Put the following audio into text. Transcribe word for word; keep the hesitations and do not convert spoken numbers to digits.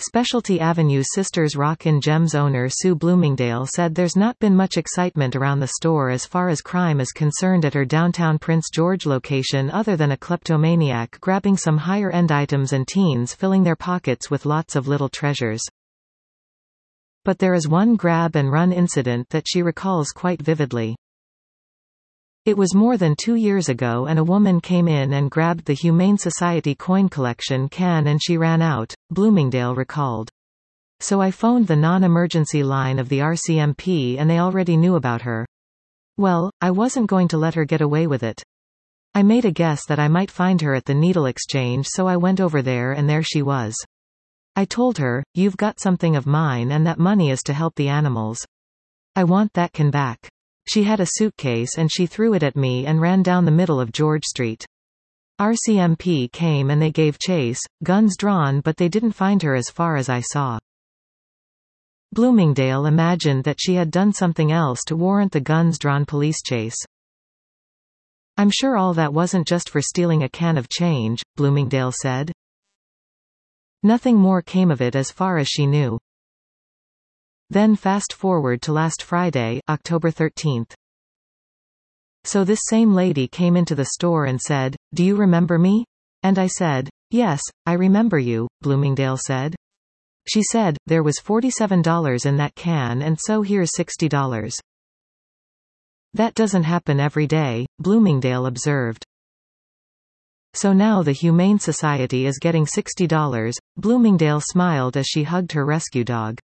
Specialty Avenue's Sisters Rock and Gems owner Sue Bloomingdale said there's not been much excitement around the store as far as crime is concerned at her downtown Prince George location other than a kleptomaniac grabbing some higher-end items and teens filling their pockets with lots of little treasures. But there is one grab-and-run incident that she recalls quite vividly. It was more than two years ago and a woman came in and grabbed the Humane Society coin collection can and she ran out, Bloomingdale recalled. So I phoned the non-emergency line of the R C M P and they already knew about her. Well, I wasn't going to let her get away with it. I made a guess that I might find her at the needle exchange, so I went over there and there she was. I told her, "You've got something of mine and that money is to help the animals. I want that can back." She had a suitcase and she threw it at me and ran down the middle of George Street. R C M P came and they gave chase, guns drawn, but they didn't find her as far as I saw. Bloomingdale imagined that she had done something else to warrant the guns-drawn police chase. "I'm sure all that wasn't just for stealing a can of change," Bloomingdale said. Nothing more came of it as far as she knew. Then fast forward to last Friday, October thirteenth. So this same lady came into the store and said, "Do you remember me?" And I said, "Yes, I remember you," Bloomingdale said. She said, "There was forty-seven dollars in that can and so here's sixty dollars. That doesn't happen every day," Bloomingdale observed. So now the Humane Society is getting sixty dollars, Bloomingdale smiled as she hugged her rescue dog.